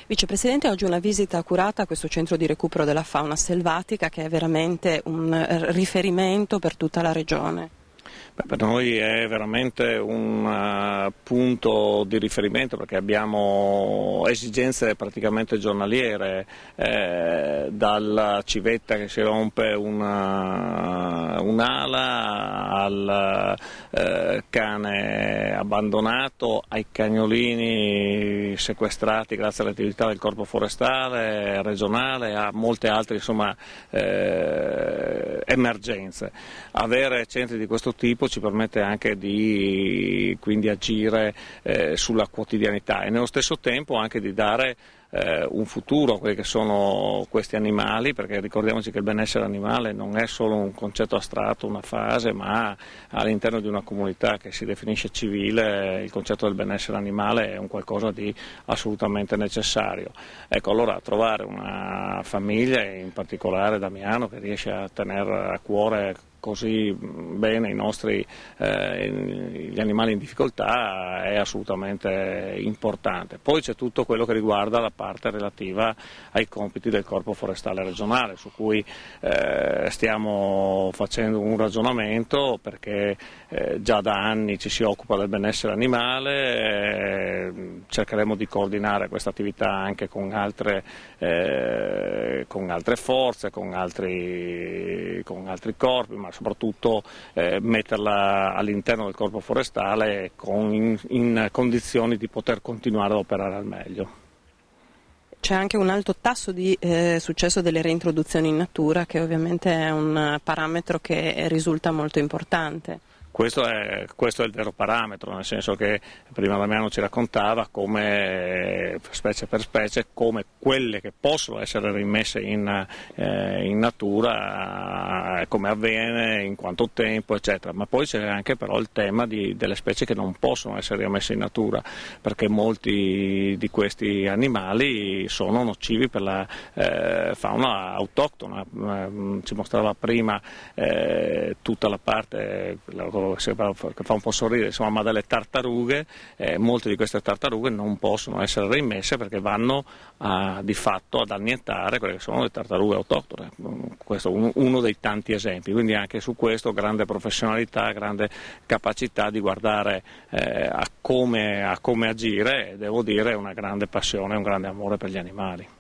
Vicepresidente, oggi una visita accurata a questo centro di recupero della fauna selvatica che è veramente un riferimento per tutta la regione. Per noi è veramente un punto di riferimento perché abbiamo esigenze praticamente giornaliere, dalla civetta che si rompe un'ala al cane abbandonato, ai cagnolini sequestrati grazie all'attività del Corpo Forestale regionale, a molte altre emergenze. Avere centri di questo tipo ci permette anche di quindi agire sulla quotidianità e nello stesso tempo anche di dare un futuro a quelli che sono questi animali, perché ricordiamoci che il benessere animale non è solo un concetto astratto, una fase, ma all'interno di una comunità che si definisce civile il concetto del benessere animale è un qualcosa di assolutamente necessario. Ecco, allora trovare una famiglia, in particolare Damiano, che riesce a tenere a cuore così bene gli animali in difficoltà è assolutamente importante. Poi c'è tutto quello che riguarda la parte relativa ai compiti del Corpo Forestale regionale, su cui stiamo facendo un ragionamento perché già da anni ci si occupa del benessere animale, cercheremo di coordinare questa attività anche con altre forze, con altri corpi, ma soprattutto metterla all'interno del Corpo Forestale in condizioni di poter continuare ad operare al meglio. C'è anche un alto tasso di successo delle reintroduzioni in natura, che ovviamente è un parametro che risulta molto importante. Questo è il vero parametro, nel senso che prima Damiano ci raccontava come specie per specie, come quelle che possono essere rimesse in natura, come avviene, in quanto tempo, eccetera. Ma poi c'è anche però il tema delle specie che non possono essere rimesse in natura, perché molti di questi animali sono nocivi per la fauna autoctona. Ci mostrava prima tutta la parte che fa un po' sorridere, insomma, ma delle tartarughe, molte di queste tartarughe non possono essere rimesse perché vanno di fatto ad annientare quelle che sono le tartarughe autoctone. Questo è uno dei tanti esempi, quindi anche su questo grande professionalità, grande capacità di guardare a come agire e devo dire una grande passione, un grande amore per gli animali.